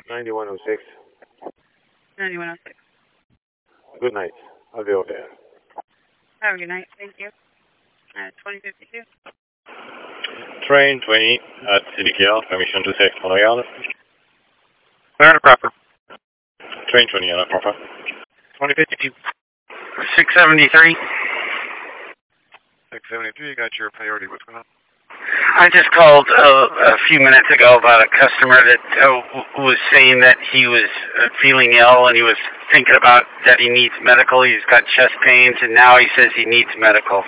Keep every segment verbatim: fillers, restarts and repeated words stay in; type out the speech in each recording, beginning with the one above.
ninety-one oh six. ninety-one oh six. Good night. I'll be over there. Have a good night. Thank you. Uh, twenty fifty-two. Train twenty at C D K R, permission to take Montreal. Clear and proper. Train twenty at proper. twenty fifty-two. six seventy-three. six seventy-three, you got your priority. What's going on? I just called uh, a few minutes ago about a customer that uh, was saying that he was uh, feeling ill and he was thinking about that he needs medical. He's got chest pains and now he says he needs medical.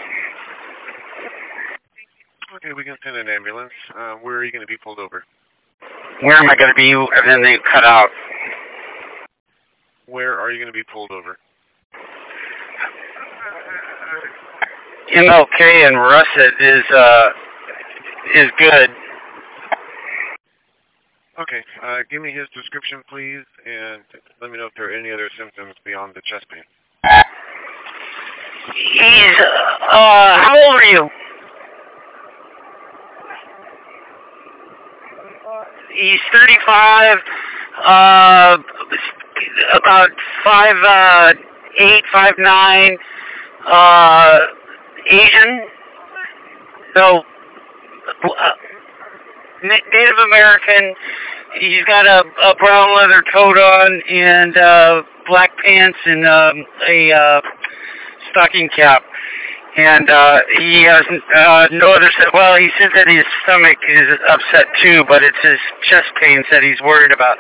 Okay, we can send an ambulance. Uh, where are you going to be pulled over? Where am I going to be? And then they cut out. Where are you going to be pulled over? M L K and Russet is uh is good. Okay, uh, give me his description, please, and let me know if there are any other symptoms beyond the chest pain. He's uh how old are you? He's thirty-five, uh, about five, uh, eight, five, nine, uh, Asian, so, uh, Native American. He's got a, a brown leather coat on and, uh, black pants and, um, a, uh, stocking cap. And uh, he has uh, no other, well, he said that his stomach is upset too, but it's his chest pains that he's worried about.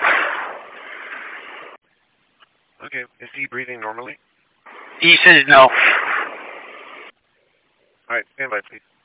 Okay, is he breathing normally? He says no. All right, stand by, please.